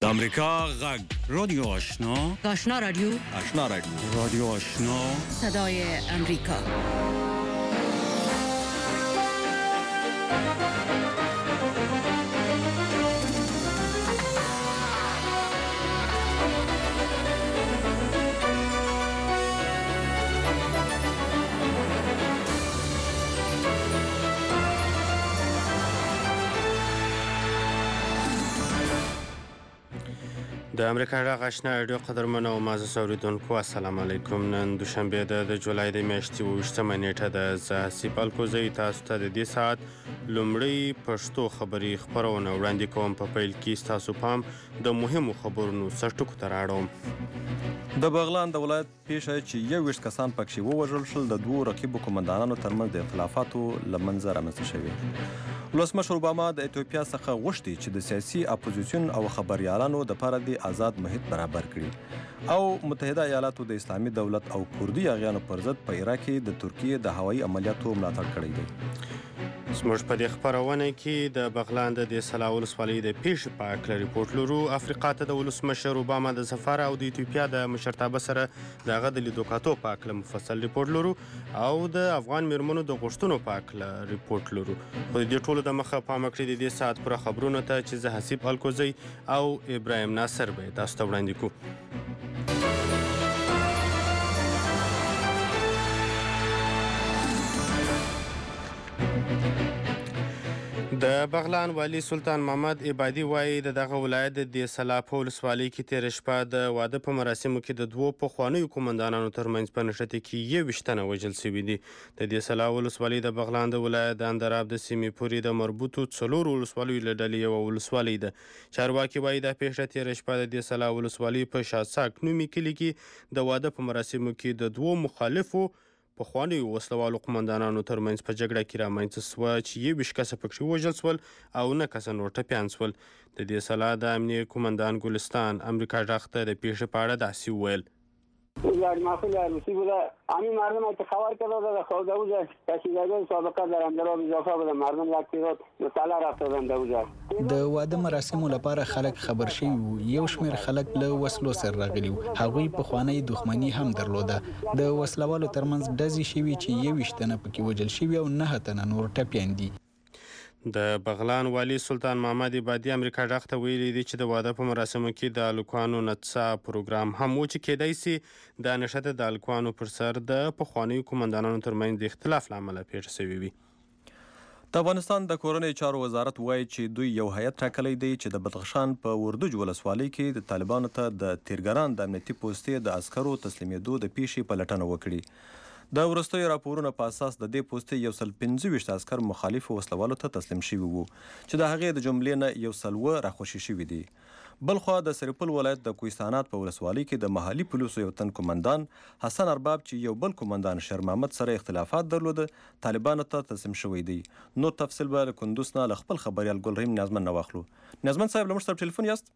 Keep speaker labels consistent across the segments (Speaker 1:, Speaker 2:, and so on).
Speaker 1: امریکا غږ رادیو آشنا
Speaker 2: رادیو
Speaker 1: رادیو آشنا
Speaker 2: صدای امریکا.
Speaker 3: د امریکا غږ آشنا رادیو قدرمنو او معزز اوریدونکو السلام علیکم. نن دوشنبه د جولای د میاشتې 28مه نیټه ده. زه حسیب الکوزی تاسو ته د دې ساعت لومړی پښتو خبري خپرونه وړاندې کوم. په پیل کې ستاسو پام د مهمو خبرونو سرټکو ته راوړم.
Speaker 4: د بغلان د ولایت پیښه چې 21 کسان پکې ووژل شول د دوو رقیبو قومندانانو ترمنځ د اختلافاتو له منځه رامنځته شوې. ولسمشر اوباما د ایتوپیا څخه غوښتي چې د سیاسي اپوزیسیون او خبریالانو دپاره د آزاد محیط برابر کړي او متحده ایالاتو د اسلامي دولت او کردي یاغیانو پر ضد په عراق کې د ترکیې د هوایي عملیاتو ملاتړ کړی دی.
Speaker 3: زموږ په دې خپرونه کې د بغلان د سلا ولسوالۍ د پیښې په اړه ریپورټ لرو. افریقا ته د ولسمشر اوباما د سفر او د ایتوپیا د مشرتابه سره د هغه د لیدوکاتو په اړه مفصل ریپورټ لرو او د افغان میرمنو د غوښتنو په اړه ریپورټ لرو. خو د دې ټولو د مخه پام کړئ د دې ساعت پر خبرونو ته چې زه حسیب الکوزی او ابراهیم ناصر به تاسو ته وړاندې کوو. د بغلان والی سلطان محمد عبادي وایي د دغه ولایت د سلا په ولسوالۍ کې تېره شپه د واده په مراسمو کې د دوو پخوانیو قومندانانو ترمنځ په نښتې کې 21 تنه وژل شوي دي. د سلا ولسوالۍ د بغلان د ولایت د اندراب د سیمې پورې د مربوطو 4 ولسوالیو له ډلې یوه ولسوالۍ ده. چارواکي وایي دا پیښه تېره شپه د سلا ولسوالۍ په شاساک نومي کلي کې د واده په مراسمو کې د دوو مخالفو پخوانیو وسلوالو قومندانانو ترمنځ په جګړه کې رامنځته شوه چې 21 کسه پکې وژل شول او 9 کسه نور ټپیان شول. د دې سلا د امنیه قومندان ګلستان امریکا غږ ته د پیښې په اړه داسې وویل.
Speaker 5: یاد مافیا روسی بوده همین مردم ات خبر کرده در خود اوجه کشیدگاه سابقه در اندراب اضافه بوده مردم لکتیرات مثلا رفتادن در اوجه
Speaker 6: د واده مراسمو لپاره خلک خبر شوي وو. یو شمېر خلک له وسلو سره راغلي وو. هغوی پخوانۍ دښمني هم درلوده. د وسلوالو ترمنځ ډزې شوي چې 21 تنه پکې وژل شوي او 9 تنه نور ټپیان دي.
Speaker 3: د بغلان والی سلطان محمد عبادي امریکا غږ ته ویلي دي چې د واده په مراسمو کې د الکوانو نڅا پروګرام هم و چې کېدای سي د نښته د الکوانو پر سر د پخوانیو قومندانانو ترمنځ د اختلاف له امله پیښه شوې وي.
Speaker 4: د افغانستان د کورنیو چارو وزارت وایي چې دوی یو هیئت ټاکلی دی چې د بدخشان په وردوج ولسوالۍ کې د طالبانو ته د تیرګران د امنیتي پوستې د عسکرو تسلیمېدو د پیښې په لټنه وکړي. د وروستیو راپورونو په اساس د دې پوستې 125 عسکر مخالفو وسلوالو ته تسلیم شوي وو چې د هغې د جملې نه 100 راخوشي شوي دي. بلخوا د سرپل ولایت د کوهستانات په ولسوالۍ کې د محلي پولیسو یو تن قومندان حسن ارباب چې یو بل قومندان شیر محمد سره اختلافات درلوده طالبانو ته تسلیم شوی دی. نور تفصیل به له کندوز نه له خپل خبریال ګلرحیم نیازمن نه واخلو. نیازمن صاحب له موږ سره ټلیفون یاست؟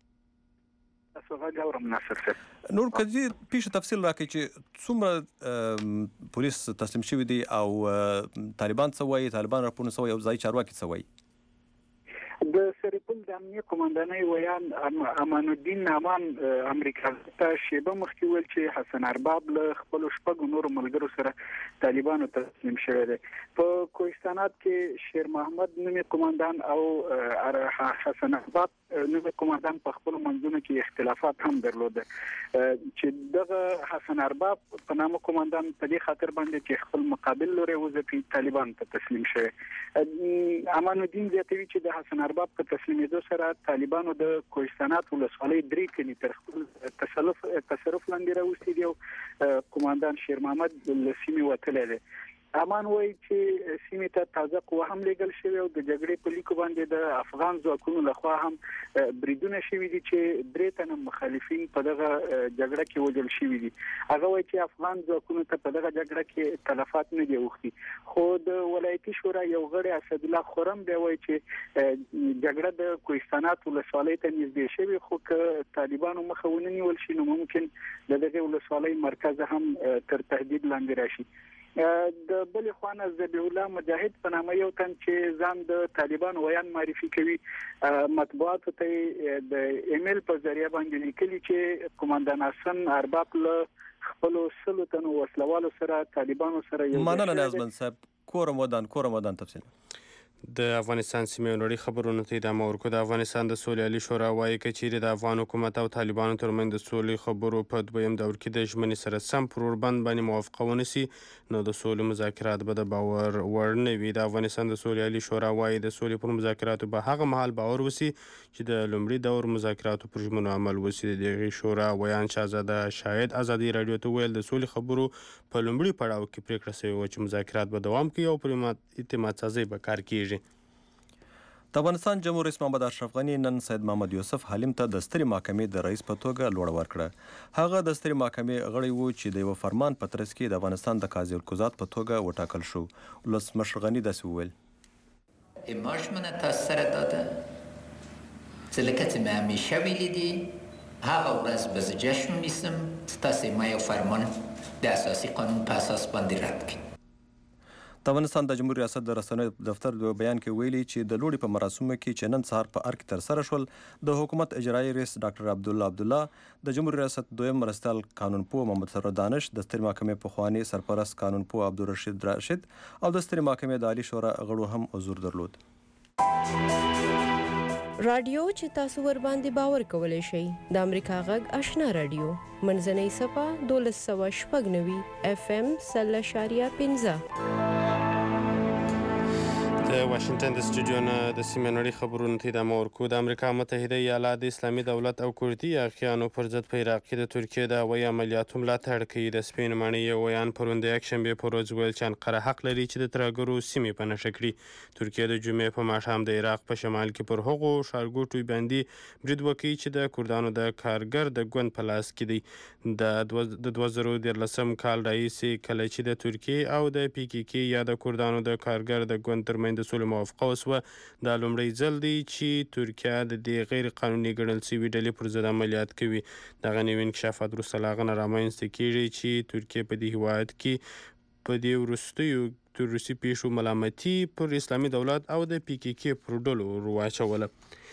Speaker 4: نور کدی پیښه تفصیل راکړي چې څومره پولیس تسلیم شوي دي او طالبان څه وایي، طالبان راپورونه څه وایي او ځایي چارواکي څه وایي؟
Speaker 7: د سرپل د امنیه قومندانۍ ویان امان الدین نعمان امریکا ته شیبه مخکې ویل چې حسن ارباب له خپلو شپږو نورو ملګرو سره طالبانو ته تسلیم شوی دی. په کوهستانات کې شیر محمد نومي قومندان او حسن ارباب نومي قومندان په خپلو منځونو کې اختلافات هم درلوده چې دغه حسن ارباب په نامه قومندان په دې خاطر باندې چې خپل مقابل لوري وظیفي طالبانو ته تسلیم شوی. امان الدین زیاتوي چې د حسن ارباب په تسلیمېدو سره طالبانو د کوهستانات ولسوالۍ 3 کلي تر خپل تصرف لاندې راوستي دي او قومندان شیر محمد له سیمې وتلی دی. امان وایي چې سیمې ته تازه قوه هم لیږل شوې او د جګړې په لیکو باندې د افغان ځواکونو لخوا هم بریدونه شوي دي چې 3 تنه مخالفین په دغه جګړه کې وژل شوي دي. هغه وایي چې افغان ځواکونو ته په دغه جګړه کې تلفات نه دي اوښتي. خو د ولایتي شورا یو غړی اسدالله خرم دی وایي چې جګړه د کوهستانات ولسوالۍ ته نږدې شوې خو که طالبانو مخه ونه نیول شي نو ممکن د دغه ولسوالۍ مرکز هم تر تهدید لاندې راشي. د بل خوانه ذبیح الله مجاهد په نامه یو تن چې ځان د طالبان ویان معرفي کوي مطبوعات ته د ایمیل په ذریعہ باندې لیکلي چې قومندان حسن ارباب له خپل سلطنو وسلوالو سره طالبانو سره یو
Speaker 4: مننه نازمن صاحب کورمدان تفصیل
Speaker 3: د افغانستان سیمې نړۍ خبرونو ته ادامه ورکړو. د افغانستان د سولې عالي شورا وایي که چیرې د افغان حکومت او طالبانو ترمنځ د سولې خبرو په دویم دور کې د ژمنې سره سم پر اوربند باندې موافقه ونه سي نو د سولې مذاکرات به د باور وړ نه وي. د افغانستان د سولې عالي شورا وایي د سولې پر مذاکراتو به هغه مهال باور وسي چې د لومړي دور مذاکراتو پر ژمنو عمل وسي. د دغې شورا ویان شهزاده شاهد ازادي راډیو ته ویل د سولې خبرو په لومړي پړاو کې پریکړه شوې وه چې مذاکرات به دوام کوي او پر اعتماد سازۍ به کار کیږي.
Speaker 4: د افغانستان جمهور رئیس محمد اشرف غني نن سید محمد یوسف حلیم ته د سترې محکمې د رئیس په توګه لوړه ورکړه. هغه د سترې محکمې غړی و چې د یو فرمان په ترڅ کې د افغانستان د قاضي القضات په توګه وټاکل شو. ولسمشر غني داسې وویل
Speaker 8: ما ژمنه تاسو سره داده چې لکه چې مې همیشه ویلي دي هغه ورځ به زه جشن نیسم چې تاسې ما یو فرمان د اساسي قانون په اساس باندې رد کړئ.
Speaker 4: د افغانستان د جمهور ریاست د رسنیو دفتر د بیان کې ویلي چې د لوړي په مراسمو کې چې نن سهار په ارګ ترسره شول د حکومت اجرایي رئیس ډاکټر عبدالله د جمهور ریاست دویم مرستیال قانونپوه محمد سرور دانش د سترې محکمې پخواني سرپرست قانونپوه عبدالرشید راشد او د سترې محکمې د عالي شورا غړو هم حضور درلود.
Speaker 9: رادیو چې تاسو ور باندې باور کولی شئ د امریکا غږ آشنا رادیو منځنۍ صفه 1290 FM 0.15
Speaker 3: د واشنگټن د سټوډیو نه د سیمې نړۍ خبرونو ته ادامه ورکوو. د امریکا متحده ایالات د اسلامي دولت او کردي یاغیانو پر ضد په عراق کې د ترکیې د هوایي عملیاتو ملاتړ کوي. د سپین ماڼۍ یو ویان پرون د یکشنبې په ورځ ویل چې انقره حق لري چې د ترهګرو سیمې په نښه کړي. ترکیه د جمعې په ماښام د عراق په شمال کې پر هغو ښارګوټو باندې برید وکړي چې د کردانو د کارګر د ګوند په لاس کې دی. د 2013 کال راهیسې کله چې د ترکیې او د PKK یا د کردانو د کارګر د ګوند ترمنځ د سولې موافقه وسوه دا لومړی ځل دی چې ترکیه د دې غیر قانوني ګڼل شوي ډلې پر ضد عملیات کوي. دغه نوي انکشافات وروسته له هغه نه رامنځته کیږي چې ترکیه په دې هیواد کې په دې وروستیو تروریستي پیښو ملامتي پر اسلامي دولت او د PKK پر ډلو واچوله.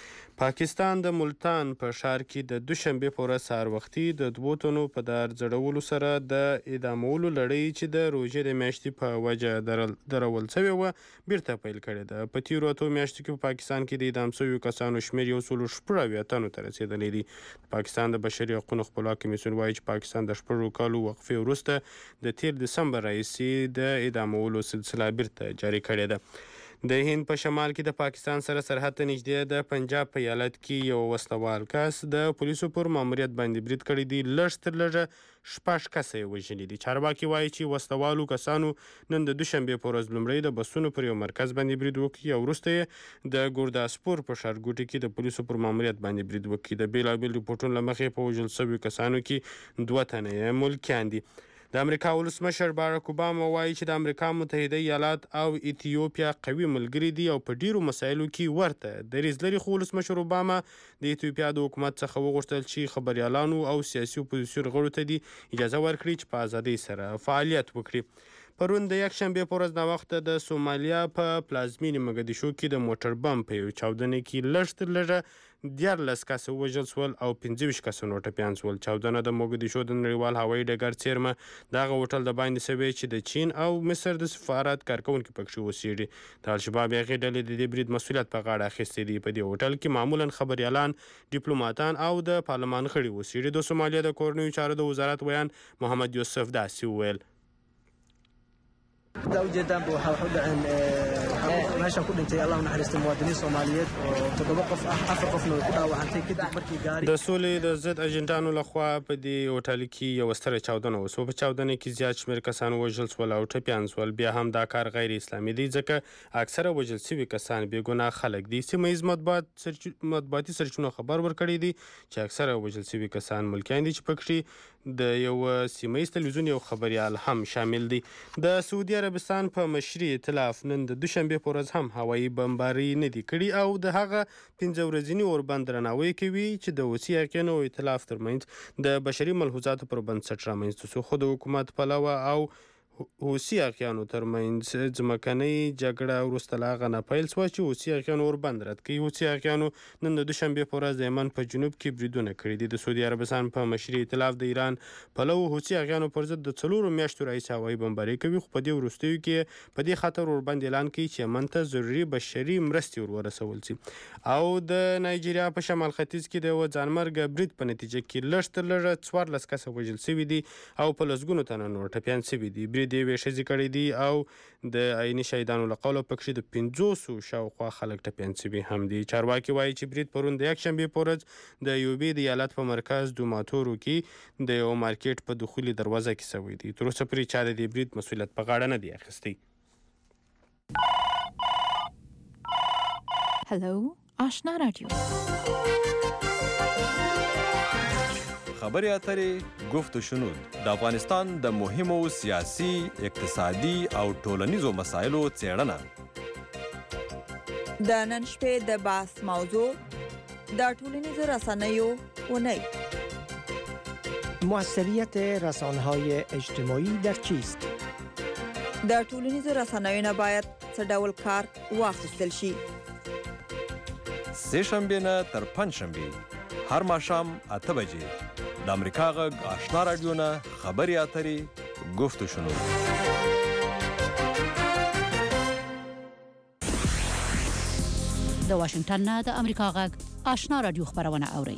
Speaker 3: پاکستان د ملتان په شهر کې د دوشنبې په ورځ سهار وختي د 2 تنو په دار ځړولو سره د اعدامولو لړۍ چې د روژې د میاشتې په وجه درول شوې وه بیرته پیل کړې ده. په تیرو 8 میاشتو کې په پاکستان کې د اعدام شویو کسانو شمېر 180 تنو ته رسېدلی دی. پاکستان د بشري حقوقو خپلواک کمیسیون وایي چې پاکستان د 6 کالو وقفې وروسته د 13 دسمبر راهیسې د اعدامولو سلسله بیرته جاري کړې ده. د هند په شمال کې د پاکستان سره سرحد ته نږدې د پنجاب په ایالت کې یو وسلوال کس د پولیسو پر ماموریت باندې برید کړی دی. لږ تر لږه 6 کسه یې وژلي دي. چارواکي وایي چې وسلوالو کسانو نن د دوشنبې په ورځ لومړی د بسونو پر یو مرکز باندې برید وکړي او وروسته یې د ګورداسپور په ښارګوټي کې د پولیسو پر ماموریت باندې برید وکړي. د بیلابیل ریپورټونو له مخې په وژل شویو کسانو کې 2 تنه یې ملکیان دي. د امریکا ولسمشر باراک اوباما وایي چې د امریکا متحده ایالات او ایتیوپیا قوي ملګري دي او په ډیرو مسایلو کې ورته دریځ لري. خو ولسمشر اوباما د ایتیوپیا د حکومت څخه وغوښتل چې خبریالانو او سیاسي اپوزیسیون غړو ته دي اجازه ورکړي چې په ازادۍ سره فعالیت وکړي. پرون د یکشنبې په ورځ ناوخته د سومالیا په پلازمینې مګدیشو کې د موټر بم په یو چاودنه کې لږ تر لږه 14 کسه وژل شول او 25 کسه نور ټپیان شول. چاودنه د موګدیشو د نړیوال هوایي ډګر څیرمه دغه هوټل د باندې شوی چې د چین او مصر د سفارت کارکونکي پکښې اوسېږي. د الشباب هغې ډلې د دې برید مسؤلیت په غاړه اخیستی دی. په دې هوټل کې معمولا خبریالان، ډیپلوماتان او د پارلمان غړي اوسېږي. د سومالیا د کورنیو چارو د وزارت ویان محمد یوسف داسې وویل
Speaker 10: ujeedaan waxa u dhaceen meesha ku dhintay Allah naxariisto muwaadiniin Soomaaliyeed oo 7 qof ah 4 qofna ku dhaawacantay kadib markii gaari
Speaker 3: د سولې د ضد اجنډانو لخوا په دې هوټل کې یو ستره چاودنه وسوه. په چاودنه کې زیات شمېر کسان وژل شول او ټپیان شول. بیا هم دا کار غیر اسلامي دی ځکه اکثره وژل شوي کسان بې ګناه خلک دي. سیمه ییز مطبوعاتي سرچینو خبر ورکړی دی چې اکثره وژل شوي کسان ملکیان دي چې پکښې د یو سیمه ییز تلویزیون یو خبریال هم شامل دی. د سعودي عربستان په مشري ائتلاف نن د دوشنبې په ورځ هم هوایي بمباري نه دي کړي او د هغه 15 ورځني اوربند درناوی کوي چې د وسیع یقین او ائتلاف ترمنځ د بشري ملحوظاتو پر بنسټ رامنځته شو. خو د حکومت پلوه او حوثي اغیانو ترمنځ ځمکنۍ جګړه وروسته له هغه نه پیل شوه چې حوثي اغیانو وربند رد کړي. حوثي اغیانو نن د دوشنبې په ورځ د یمن په جنوب کې بریدونه کړي دي. د سعودي عربستان په مشري ائتلاف د ایران پلو حوثي اغیانو پر ضد د 4 میاشتو راهیسې هوایي بمباري کوي، خو په دې وروستیو کې په دې خاطر وربند اعلان کوي چې یمن ته ضروري بشري مرستې ورسول شي. او د نایجیریا په شمال ختیځ کې د یوه ځانمرګه برید په نتیجه کې لږ تر لږه 14 کسه وژل شوي دي او په لسګونو تنه نور ټپیان شوي دي. برید یې یوې ښځې کړی دي او د عیني شهیدانو له قوله پکښې د 500 شاوخوا خلک ټپیان شوي هم دي. چارواکي وایي چې برید پرون د یکشنبې په ورځ د یوبي د ایالت په مرکز دوماتورو کې د یو مارکیټ په دخولي دروازه کې شوی دی. تر اوسه پورې چا د دې برید مسؤلیت په غاړه نه دی اخیستی.
Speaker 11: هلو آشنا رادیو،
Speaker 4: خبرې اترې گفت و شنود د افغانستان د مهمو سیاسي، اقتصادي او ټولنیزو مسایلو څېړنه.
Speaker 11: د نن شپې د بحث موضوع د ټولنیزو رسنیو اونۍ.
Speaker 12: موثریت رسانه‌های اجتماعی در چیست؟
Speaker 11: د ټولنیزو رسنیو نه باید څه ډول کار واخیستل شي.
Speaker 4: سه شنبې نه تر پنجشنبې هر ماښام 8 بجې د امریکا غږ آشنا رادیو نه خبرې اترې گفت و شنود.
Speaker 2: د واشنگټن نه د امریکا غږ آشنا رادیو خبرونه اورئ.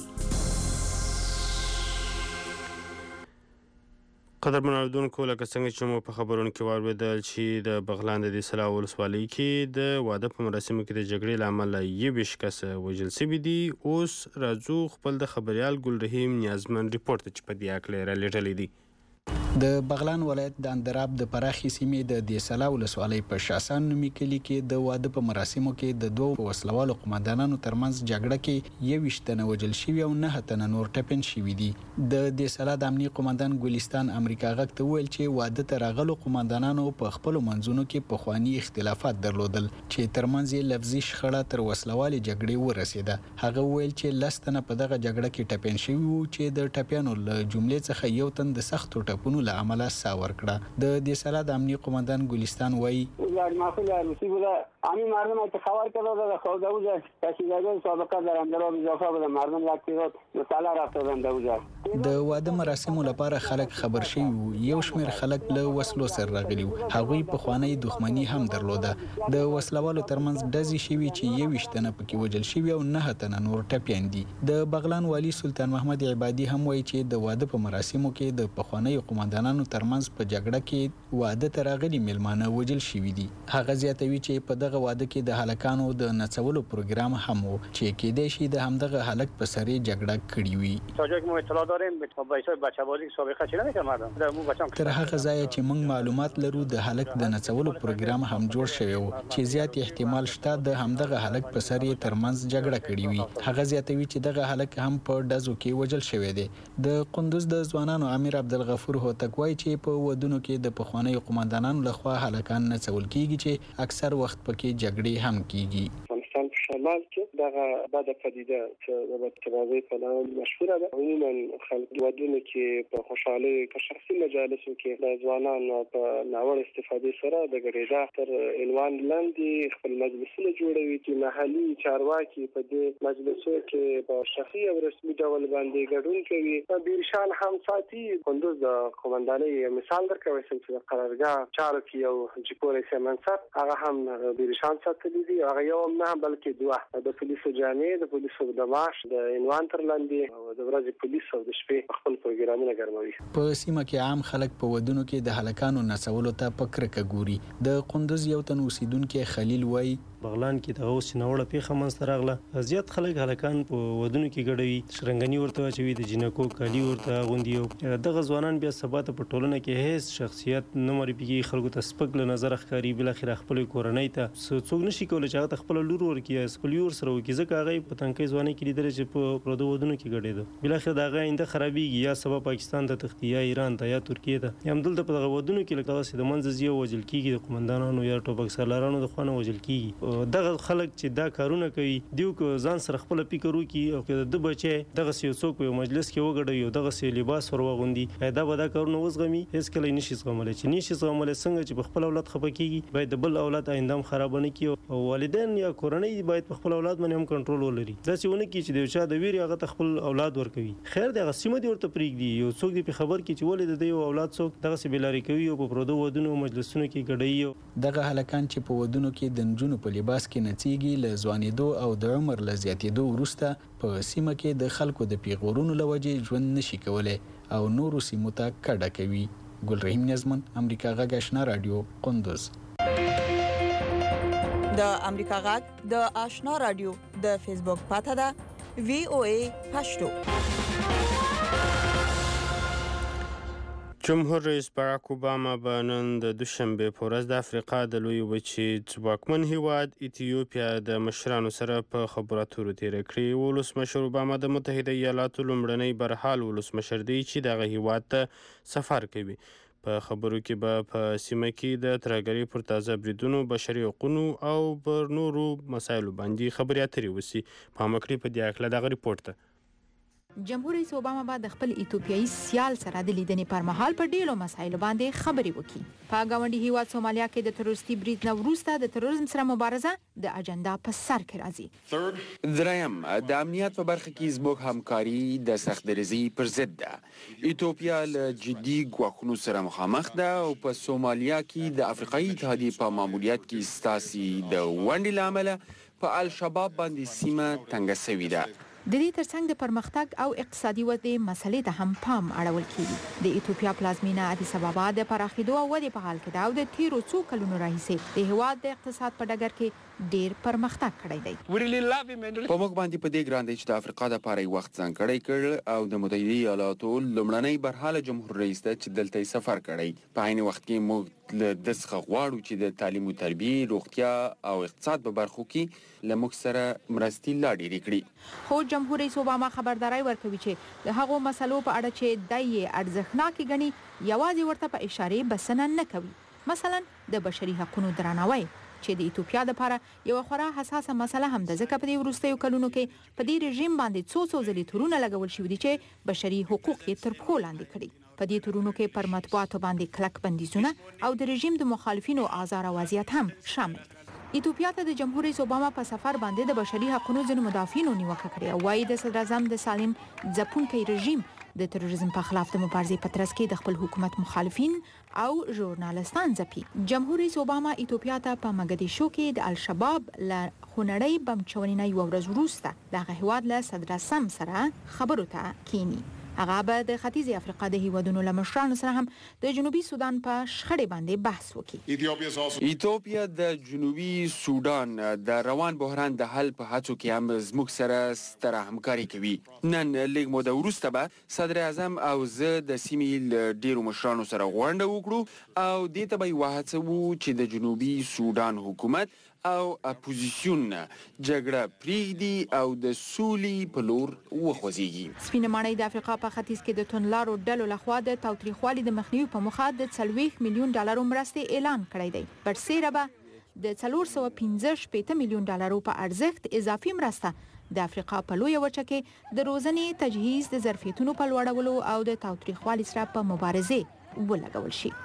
Speaker 3: قدرمن اوریدونکو، لکه څنګه چې مو په خبرونو کې واورېدل چې د بغلان د دسلا ولسوالۍ کې د واده په مراسمو کې د جګړې له امله 21 کسه وژل شوي دي. اوس راځو خپل د خبریال ګلرحیم نیازمن ریپورت چې په دې هکله یې رالیږلی دی.
Speaker 6: د بغلان ولایت د اندراب د پراخې سیمې د دسلا ولسوالۍ په شاسان نومي کلي کې د واده په مراسمو کې د دوو وسلوالو قومندانانو ترمنځ جګړه کې 21 تنه وژل شوي او 9 تنه نور ټپیان شوي دي. د دسلا د امنیه قومندان ګلستان امریکا غږ ته وویل چې واده ته راغلو قومندانانو په خپلو منځونو کې پخواني اختلافات درلودل چې ترمنځ یې لفظي شخړه تر وسلوالې جګړې ورسېده. هغه وویل چې 10 تنه په دغه جګړه کې ټپیان شوي وو چې د ټپیانو له جملې څخه یو تن د سختو ټپونو له عمله سا ورکړه. د دسلا د امنیه قومندان ګلستان وایي
Speaker 5: আমি مردم ات خبر کرده و خود اوجه تشکیلات سابقه در اندراب اضافه بوده مردم لکتیرات مسئله رفتادن دوجه.
Speaker 6: د واده مراسمو لپاره خلک خبر شوي وو. یو شمېر خلک له وسلو سره راغلي وو. هغوی پخوانۍ دښمني هم درلوده. د وسلوالو ترمنځ ډزې شوي چې 21 تنه پکې وژل شوي او 9 تنه نور ټپیان دي. د بغلان والي سلطان محمد عبادي هم وایي چې د واده په مراسمو کې د پخوانۍ قومندانانو ترمنځ په جګړه کې واده ته راغلي میلمانه وژل شوي دي. هغه زیاتوي چې په دغه واده کې د هلکانو د نڅولو پروګرام هم وو چې کېدای شي د همدغه هلک په سر جګړه کړې وي. تر هغه ځایه چې موږ معلومات لرو د هلک د نڅولو پروګرام هم جوړ شوی وو چې زیات احتمال شته د همدغه هلک په سر ترمنځ جګړه کړې وي. هغه زیاتوي چې دغه هلک هم په ډزو کې وژل شوی دی. د قندوز د ځوانانو امیر عبدالغفور هوتک وایي چې په ودونو کې د پخوانیو قومندانانو لخوا هلکان نڅول کیږي چې اکثر وخت پکې جګړې هم کیږي.
Speaker 13: افغانستان په شمال کې دغه بده پدیده چې د بچبازۍ په نام مشهوره ده. عموما خلک ودونو کې په خوشحالۍ په شخصي مجالسو کې د ځوانانو په ناوړه استفادې سره د ګډېدا تر عنوان لاندې خپل مجلسونه جوړوي چې محلي چارواکي په دې مجلسو کې په شخصي او رسمي ډول باندې ګډون کوي. بیرشان هم ساتي. قندوز د قومندانۍ مثال درکوي چې د قرارګاه چارو کې یو جپور سیمنسر هغه هم بیرشان ساتلی دي. هغه یو نه بلکې دوه د پولیسو جامې د پولیسو د معاش د عنوان تر لاندې او د ورځې پولیس او د شپې خپل پروګرامونه ګرموي.
Speaker 6: په سیمه کې عام خلک په ودونو کې د هلکانو نڅولو ته په کرکه ګوري. د قندوز یو تن اوسیدونکي خلیل وایي
Speaker 14: بغلان کې د اوس نوړه پیښه منځته راغله. زیات خلک هلکان په ودونو کې ګډوي، شرنګنی ورته اچوي، د جنکو کالي ورته اغوندي. دغه ځوانان بیا سبا ته په ټولنه کې هیڅ شخصیت نه معرفي، خلکو ته سپک له نظر ښکاري. بل اخر خپل کورنۍ ته څوک نشي کولای چې هغه خپل لور ورکړي، سکولیور سره وکړي ځکه هغه په تنکۍ ځوانۍ کې لیدل چې په پردو ودونو کې ګډېده بلاخره د هغه آینده خرابېږي یا سبا پاکستان ته تښتي یا ایران ته یا ترکیې ته یا همدلته په دغه ودونو کې لکه دغسې د منځه ځي او وژل کېږي د قومندانانو یا ټوپک سالارانو د خوا نه وژل کېږي دغه خلک چې دا کارونه کوي دیو که ځان سره خپله فکر وکړي او که د بچی دغسې یو څوک په یو مجلس کې وګډوي او دغسې لباس ور واغوندي دا به دا کارونه وزغمي هېڅکله یې نشي زغملی چې نشي زغملی څنګه چې په خپل اولاد خفه کېږي باید د بل اولاد آینده هم خرابه نه کړي او والدین یا کورنۍ باید په خپل اولاد باندې هم کنټرول ولري داسې ونه کړي چې د یو چا د ویرې هغه ته خپل اولاد ورکوي خیر د هغه سیمه دې ورته پرېږدي یو څوک دې پرې خبر کړي چې ولې د دې یو اولاد څوک دغسې بېلارې کوي او په پردو ودونو او مجلسونو کې ګډوي
Speaker 6: دغه هلکان چې په ودونو کې د نجونو په لباس کې نڅېږي له ځوانېدو او د عمر له زیاتېدو وروسته په سیمه کې د خلکو د پیغورونو له وجې ژوند نشي کولی او نورو سیمو ته کډه کوي ګلرحیم نیازمن امریکا غږ آشنا رادیو قندوز
Speaker 11: د امریکا غږ د آشنا رادیو د فیسبوک پاته ده VOA پښتو
Speaker 3: جمهور رئیس باراک اوباما به نن د دوشنبه په ورځ د افریقا د لوی وچې ځواکمن هیواد ایتیوپیا د مشرانو سره په خبرو اترو تېره کړې ولسمشر اوباما د متحده ایالاتو لومړنی برحال ولسمشر دی چې دغه هیواد ته سفر کوي په خبرو کې به په سیمه کې د ترهګرۍ پر تازه بریدونو بشري حقونو او پر نورو مسایلو باندې خبرې اترې وسي پام وکړئ په دې هکله دغه ریپورټ ته
Speaker 15: جمهور رئیس اوباما به د خپل ایتوپیایي سیال سره د لیدنې پر مهال په ډیرو مسایلو باندې خبرې وکړي په ګاونډي هیواد سومالیا کې د تروریستي برید نه وروسته د تروریزم سره مبارزه د اجنډا په سر کې راځي
Speaker 16: دریم د امنیت په برخه کې زموږ همکاري د سخت دریزي پر ضد ده ایتوپیا له جدي ګواښونو سره مخامخ ده او په سومالیا کې د افریقایي اتحادیې په ماموریت کې ستاسي د ونډې له امله په الشباب باندې سیمه تنګه شوې ده
Speaker 15: د دې ترڅنګ د پرمختګ او اقتصادي ودې مسلې ته هم پام اړول کیږي د ایتوپیا پلازمینه ادیس ابابا د پراخېدو او ودې په حال کې ده او د تیرو څو کلونو راهیسې د هیواد د اقتصاد په ډګر کې ډیر پرمختګ کړی دی
Speaker 16: په موږ باندې په دې ګران دی چې د افریقا لپاره یې وخت ځانګړی کړ او د متحده ایالاتو لومړنی برحاله جمهور رئیس ته چې دلته یې سفر کړی په عین وخت کې موږ له د څخه غواړو چې د تعلیم او تربیې روغتیا او اقتصاد په برخو کې له موږ سره مرستې لا ډېرې کړي
Speaker 15: خو جمهور رئیس اوباما خبرداري ورکوي چې د هغو مسلو په اړه چې د یې ارزښتناکې ګڼي یوازې ورته په اشارې بسنه نه کوي مثلا د بشري حقوقو درناوی چې د ایتوپیا لپاره یو خورا حساسه مسله هم ده ځکه په دې وروستیو کلونو کې په دې رژیم باندې څو ځلې تورونه لګول شوي دي چې بشري حقوق یې تر پښو لاندې کړي په دې تورونو کې پر مطبوعاتو باندې کلک بندیزونه او د رژیم د مخالفینو آزار او اذیت هم شامل ایتوپیا ته د جمهور رئیس اوباما په سفر باندې د بشري حقوقو ځینو مدافعینو نیوکه کړې او وايي د صدر اعظم د سالم ځپونکي رژیم د تروریزم په خلاف د مبارزې په ترڅ کې د خپل حکومت مخالفین او ژورنالستان ځپي جمهور رئیس اوباما ایتوپیا ته په مګدیشو کې د الشباب له خونړۍ بم چونې نه یو ورځ وروسته د هیواد له صدر اعظم سره خبرو ته کینی هغه به د ختیځ افریقا د هیوادونو له مشرانو سره هم د جنوبي سودان په شخړې باندې بحث وکړي
Speaker 16: ایتوپیا د جنوبي سودان د روان بحران د حل په هڅو کې هم زموږ سره ستره همکاري کوي نن لږ موده وروسته به صدر اعظم او زه د سیمې له ډیرو مشرانو سره غونډه وکړو او دې ته به یې وهڅوو چې د جنوبي سودان حکومت او اپوزیسیون جګړه پریږدي او د سولې په لور وخوځيږي
Speaker 15: سپینه ماڼۍ د افریقا په ختیځ کې د تونلارو ډلو لخوا د تاوتریخوالي د مخنیوي په موخه د 40 میلیون ډالرو مرستې اعلان کړی دی برسېره به د 415 میلیون ډالرو په ارزښت اضافي مرسته د افریقا په لویه وچه کې د روزنې تجهیز د ظرفیتونو په لوړولو او د تاوتریخوالي سره په مبارزې ولګول شي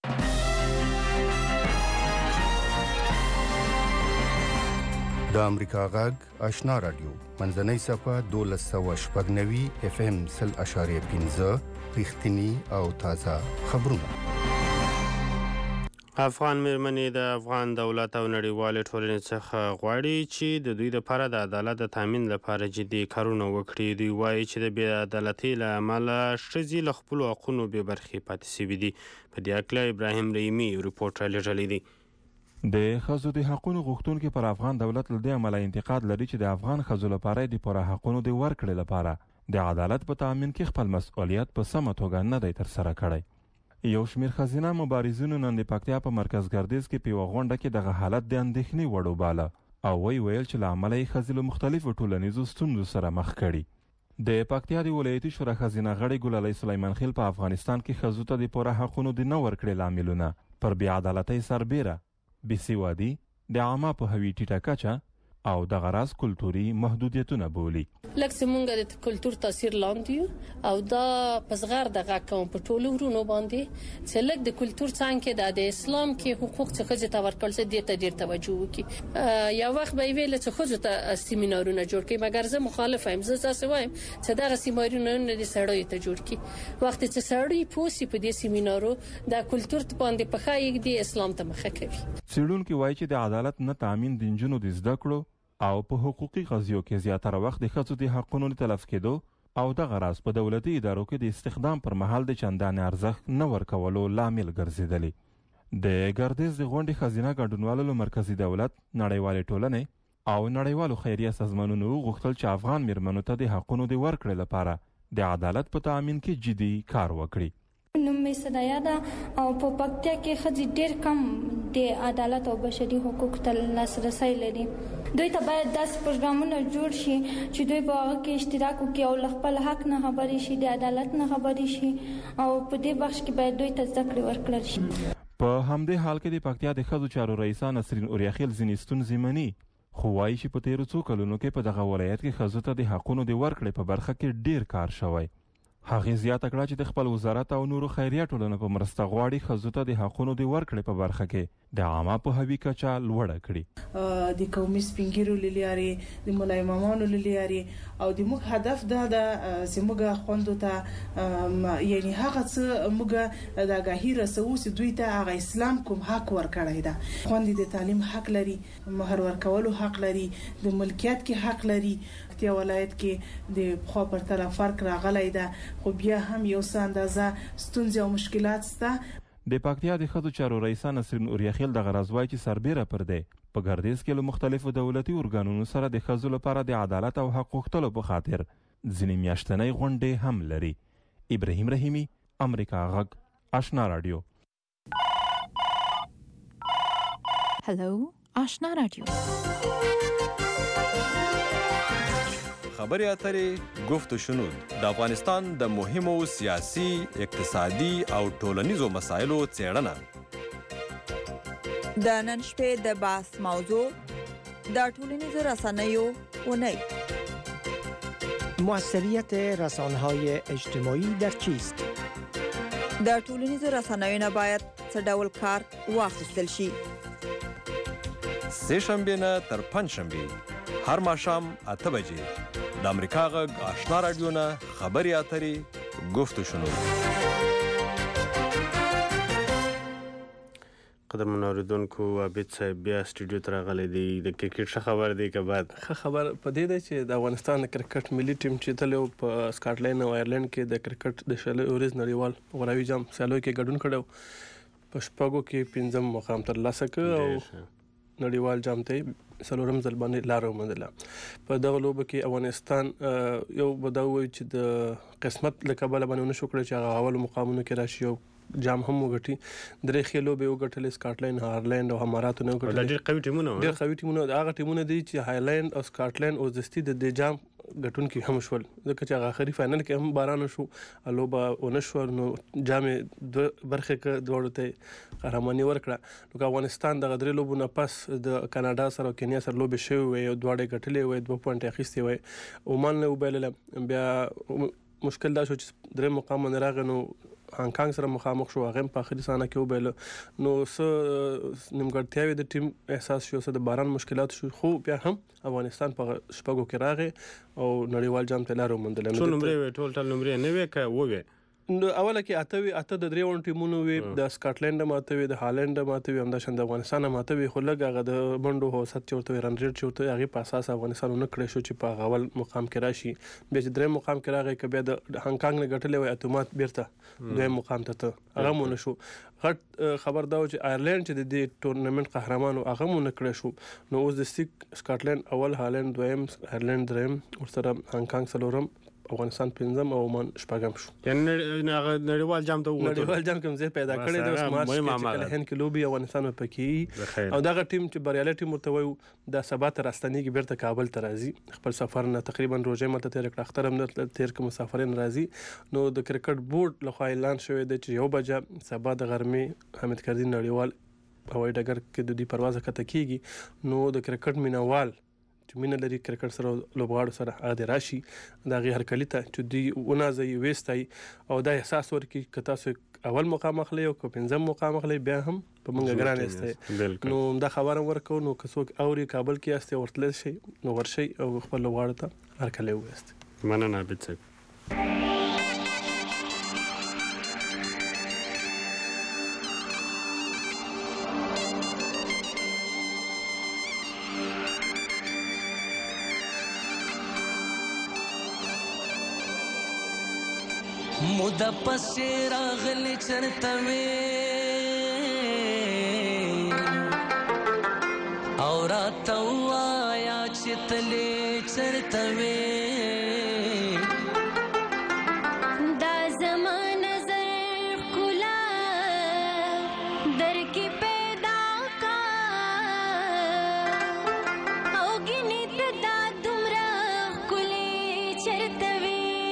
Speaker 17: د امریکا غږ آشنا رادیو منځنۍ صفه 1290 FM 0.15 رښتینی او تازه خبرونه
Speaker 3: افغان مېرمنې د افغان دولت او نړیوالې ټولنې څخه غواړي چې د دوی لپاره د عدالت د تامین لپاره جدي کارونه وکړي دوی وایي چې د بې عدالتۍ له امله ښځې له خپلو حقونو بې برخې پاتې شوي دي په دې هکله ابراهیم رحیمي رپورټ رالیږلی دی
Speaker 18: د ښځو د حقونو غوښتونکي پر افغان دولت له دې امله انتقاد لري چې د افغان ښځو لپاره د پوره حقونو د ورکړې لپاره د عدالت په تامین کې خپل مسؤلیت په سمه توګه نه دی ترسره کړی یو شمېر ښځینه مبارزینو نن د پکتیا په مرکز ګردیز کې په یوه غونډه کې دغه حالت د اندېښنې وړ وباله او ویل چې له امله یې ښځې له مختلفو ټولنیزو ستونزو سره مخ کړي. د پکتیا د ولایتي شورا ښځینه غړې ګلالۍ سلیمان خیل په افغانستان کې ښځو ته د پوره حقونو د نه ورکړې لاملونه پر بې عدالتۍ سربیره، بېسوادي، د عامه پوهاوي ټیټه کچه او دغه راز کلتوري محدودیتونه بولي.
Speaker 19: لکه څنګه د کلتور تاثیر لاندې او دا پسغر دغه کوم په ټولو ورونو باندې چې لکه د کلتور څنګه د اسلام کې حقوق څخه ته ورکړل سي د ډیر توجه وکي. یو وخت به ویل چې خو ته سیمینارونه جوړ کړي، مګر زه مخالف یم. زه تاسو وایم چې دغه سیمینارونه د سړی ته جوړ کړي. وخت چې سړی پوسی په دې سیمینارو د کلتور باندې په خایګ د اسلام ته مخه کوي.
Speaker 18: څېړونکي وایي چې د عدالت نه تامین د نجونو د زده کړو او په حقوقي قضیو کې زیاتره وخت د ښځو د حقونو د تلف کېدو او دغه راز په دولتي ادارو کې د استخدام پر مهال د چندانې ارزښت نه ورکولو لامل ګرځېدلی. د ګردیز د غونډې ښځینه ګډونوالو له مرکزي دولت، نړیوالې ټولنې او نړیوالو خیریه سازمانونو وغوښتل چې افغان میرمنو ته د حقونو د ورکړې لپاره د عدالت په تامین کې جدي کار وکړي.
Speaker 20: نوم می صدایا ده او په پکتیا کې ښځې ډېر کم د عدالت او بشري حقوقو ته لاسرسی لري. دوی ته باید داسې پروګرامونه جوړ شي چې دوی په هغه کې اشتراک وکړي او له خپل حق نه خبرې شي، د عدالت نه خبرې شي او په دې بخش کې باید دوی ته زده کړې ورکړل شي.
Speaker 18: په همدې حال کې د پکتیا د ښځو چارو رئیسه نسرین اوریاخیل ځینې ستونزې مني، خو وایي چې په تیرو څو کلونو کې په دغه ولایت کې ښځو ته د حقونو د ورکړې په برخه کې ډیر کار شوی. هغې زیاته کړه چې د خپل وزارت او نورو خیریه ټولنو په مرسته غواړي ښځو ته د حقونو د ورکړې په برخه کې د عامه پوهاوي کچه لوړه کړي.
Speaker 21: د قومي سپینګیرو له لارې، د مولای امامانو له لارې او د موږ هدف دا ده چې موږ خوندو ته یعنی هغه څه موږ د آگاهی رسو چې دوی ته هغه اسلام کوم حق ورکړی ده. خوندې د تعلیم حق لري، مهر ورکولو حق لري، د ملکیت کې حق لري. پکتیا ولایت کې د خو پر طرف فرق راغلی ده، خو بیا هم یو څه اندازه ستونزې او مشکلات شته.
Speaker 18: د پکتیا د ښځو چارو رئیسه نسرین اوریاخیل دغه راز وایي چې سربیره پر دی په ګردیز کې له مختلفو دولتي ارګانونو سره د ښځو لپاره د عدالت او حق غوښتلو په خاطر ځینې میاشتنۍ غونډې هم لري. ابراهیم رحیمي، امریکا غږ، آشنا رادیو.
Speaker 15: هلو آشنا رادیو.
Speaker 4: خبري اترې گفت و شنود د افغانستان د مهمو سیاسي، اقتصادي او ټولنیزو مسایلو څېړنه.
Speaker 11: د نن شپې د بحث موضوع د ټولنیزو رسنیو اونۍ.
Speaker 12: موثریت رسانه‌های اجتماعی در چیست؟
Speaker 11: د ټولنیزو رسنیو نه باید څه ډول کار واخیستل شي؟
Speaker 4: سه شنبه نه تر پنځشنبه هر ماښام 8 بجې د امریکا غږ آشنا رادیو نه خبري اترې گفت و شنود.
Speaker 3: قدرمن اوریدونکو، عابد صاحب بیا سټوډیو ته راغلی دی. د کرکټ ښه خبر دی که بد؟
Speaker 22: ښه خبر په دې دی چې د افغانستان د کرکټ ملي ټیم چې تللی په سکاټلند او ایرلند کې د کرکټ د شلي ورځ نړیوال غوراوي جام سیالیو کې ګډون کړی، په شپږو کې 5م مقام ترلاسه کړ او نړیوال جام ته څلورم ځل باندې لار وموندله. په دغه لوبه کې افغانستان یو به دا ووایي چې د قسمت له کبله باندې ونه شو کړی چې هغه اولو مقامونو کې راشي او جام هم وګټي. درې ښې لوبې وګټلې، سکاټلند، هالند او اماراتو نه وګټلې.
Speaker 3: ډېر قوي ټیمونه وو.
Speaker 22: ډېر قوي ټیمونه هغه ټیمونه دي چې هالند او سکاټلند او زستی د جام ګټونکي هم شول، ځکه چې هغه آخري فاینل کې هم باران شو، لوبه ونه شوه، نو جام دوه برخې کې دواړو ته قهرماني ورکړه. نو که افغانستان دغه درې لوبو نه پس د کاناډا سره او کینیا سره لوبې شوې وای او دواړه ګټلې وای، 2 پوینټ اخیستې وای، عمان نه وبایلله، بیا مشکل دا شو چې درې مقام باندې راغی، نو هانګ کانګ سره مخامخ شو، هغه په اخري ثانیه کې وبایله. نو څه نیمګړتیاوې د ټیم احساس شو، څه د باران مشکلات شو، خو بیا هم افغانستان په شپږو کې راغی او نړیوال جام ته لار وموندله.
Speaker 3: څو نمرې وې؟ ټول نمرې نه وې که وې؟
Speaker 22: نو اوله کې اته د درې ټیمونو وې، د سکاټلند هم اته وې، د هالند هم اته وې، همداشان د افغانستان هم اته وې، خو لږ هغه د منډو حوست چې ورته رن ریټ چې ورته هغې په اساس افغانستان ونه کړی شو چې په اول مقام کې راشي. بیا چې درېیم مقام کې راغی، که بیا د هانګ کانګ نه ګټلی وای اتومات بیرته دویم مقام ته هغه هم ونه شو. غټ خبر دا و چې آیرلند چې د دې ټورنمنټ قهرمان و هغه هم ونه کړی شو. نو اوس د سکاټلند اول، هالند دویم، آیرلند درېیم، ورسره هانګ کانګ څلورم، افغانستان 5م او عمان 4م شو.
Speaker 3: یعنی نړیوال جام ته ووتل،
Speaker 22: نړیوال جام کوم ځای پیدا کړی د اوس مارچ کې چې کله هند کې لوبي افغانستان په کې او دغه ټیم چې بریالي ټیم ورته وایو د سبا تر راستنیږي بیرته کابل ته راځي. خپل سفر نه تقریبا روزه مته تیر کړ، اختر هم تیر کوم مسافرین راځي. نو د کرکټ بورډ لخوا اعلان شوی دی چې 1 بجه سبا د غرمې حامد کرزي نړیوال هوایي ډګر کې د دې پرواز کته کیږي. نو د کرکټ مینوال چې مینه لري کرکټ سره لوبغاړو سره هغه راشي دا غي هرکلی ته چې دی ونازي وېستای او دا احساس ورکي ک تاسو اول مقام اخلي او ک 5م مقام اخلي بیا هم په منګه ګران استه. نو دا خبره ورکو نو که څوک اوري کابل کې استه ورتل شي نو ورشي او خپل لوبغاړو ته هرکلی وېست.
Speaker 3: مننه بيڅ.
Speaker 1: مودا پسې راغلی چرته وې او راته ووایه چې تلې چرته وې
Speaker 7: دا زما نظر ښکلا در کې پیدا کا او ګینې ته دا دومره ښکلې چرته وې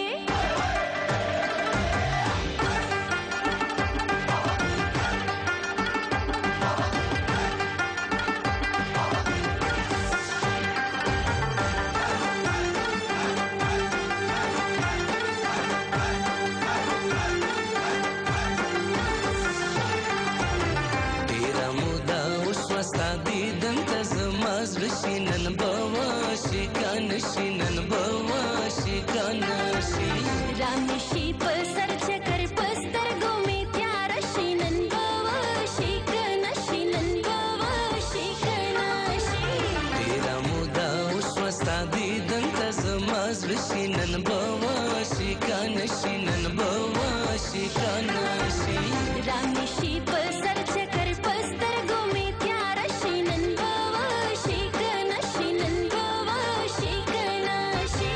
Speaker 7: رامشي په سر چکر پستر ګومې تیار شینن بوا شي کنه شینن بوا شي کنه شي
Speaker 1: تیرا مودا اوس وستا دیدن ته زما زړه شینن بوا شي کنه شینن بوا شي کنه شي
Speaker 7: رامشي په سر چکر پستر ګومې تیار شینن بوا شي کنه شینن بوا شي کنه شي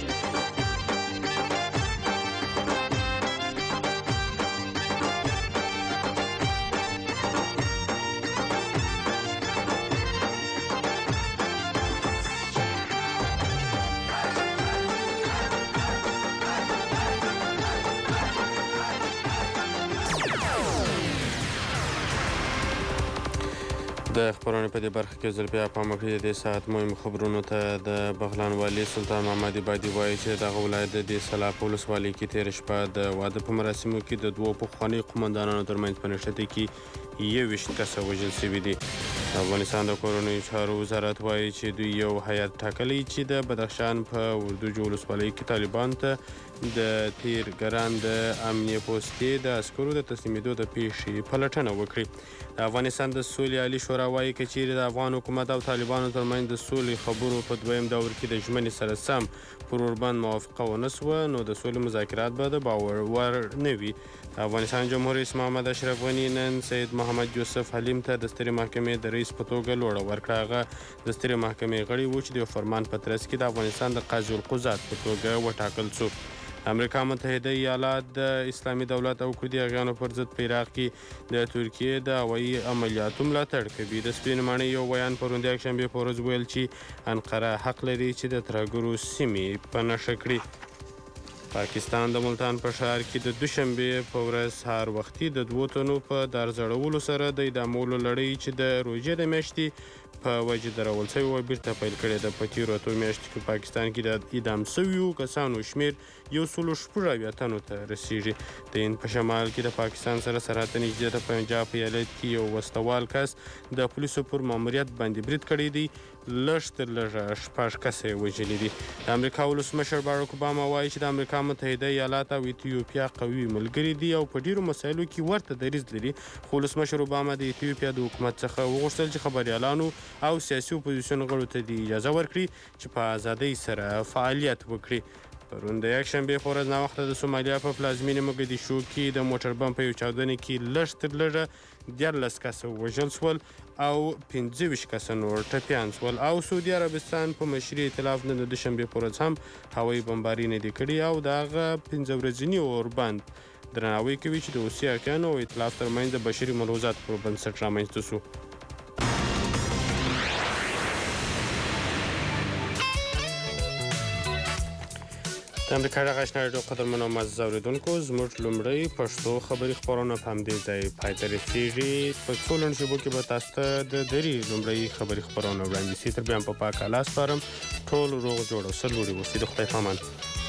Speaker 3: د خبرونې په دې برخه کې ځل بیا پام وکړئ د ساعت مهم خبرونو ته. د بغلان والي سلطان محمد عبادي وایي چې دغه ولایت د سلاف ولسوالۍ کې تېره شپه د واده په مراسمو کې د 2 پخوانیو قومندانانو ترمنځ په نښتې کې 21 کسه وژل شوي دي. افغانستان د کورنیو چارو وزارت وایي چې دوی یو هیات ټاکلی چې د بدخشان په وردوج ولسوالۍ کې طالبانو ته د تیرګران د امنیه پوستې د عسکرو د تسلیمېدو د پیښې پلټنه وکړي. د افغانستان د سولې عالي شورا وایي که چیرې د افغان حکومت او طالبانو ترمنځ د سولې خبرو په 2م دور کې د ژمنې سره سم پر اوربند موافقه ونه سوه نو د سولې مذاکرات به د باور وړ نه وي. افغانستان جمهور رئیس محمد اشرف غني نن سید محمد یوسف حلیم ته د سترې محکمې د رئیس په توګه لوړه ورکړه. هغه د سترې محکمې غړی و چې د فرمان په ترڅ کې د افغانستان د قاضي القضات په توګه وټاکل شو. امریکا متحده ایالات د اسلامي دولت او کردي اغیانو پر ضد په عراق کې د ترکیې د هوایي عملیاتو ملاتړ کوي. د سپین ماڼۍ یو بیان پرون د یکشنبې په ورځ ویل چې انقره حق لري چې د ترهګرو سیمې په نښه کړي. پاکستان د ملتان په ښار کې د دوشنبې په ورځ سهار وختي د 2 تنو په دار ځړولو سره د اعدامولو لړۍ چې د روژې د میاشتې په وجه درول شوی و بیرته پیل کړې ده. په تیرو 2 میاشتو کې پاکستان کې د اعدام شویو کسانو شمیر 116 تنو ته رسیږي. د هند په شمال کې د پاکستان سره سرحد ته نږدې د پنجاب ایالت کې یو وسلوال کس د پولیسو پر ماموریت باندې برید کړی دی. لږ تر لږه 6 کسه یې وژلي دي. د امریکا ولسمشر باراک اوباما وایي چې د امریکا متحده ایالات او ایتیوپیا قوي ملګري دي او په ډیرو مسایلو کې ورته دریځ لري. خو ولسمشر اوباما د ایتیوپیا د حکومت څخه وغوښتل چې خبریالانو او سیاسي اپوزیسیون غړو ته د اجازه ورکړي چې په ازادۍ سره فعالیت وکړي. پرون د یکشنبې په ورځ ناوخته د سومالیا په پلازمینې موګدیشو کې د موټر بم په یو چاودنې کې لږ تر لږه 14 کسه وژل شول او 25 کسه نور ټپیان شول. او سعودي عربستان په مشري ائتلاف نن د دوشنبې په ورځ هم هوایي بمباري نه دي کړي او د هغه 15 ورځني اوربند درناوی کوي چې د اوسي اقیانو او ائتلاف ترمنځ د بشري ملحوظاتو پر بنسټ رامنځته شو. د امریکا غږ آشنا راډیو قدرمنو معزز اورېدونکو زموږ لومړی پښتو خبري خپرونه په همدې ځای پای ته رسېږي. په څو لنډ ژبو کې به تاسو ته د درې لومړی خبري خپرونه وړاندې شي. تر بیا هم په پاک الله سپارم. ټول روغ جوړ او سرلوړي اوسئ. د خدای په امان.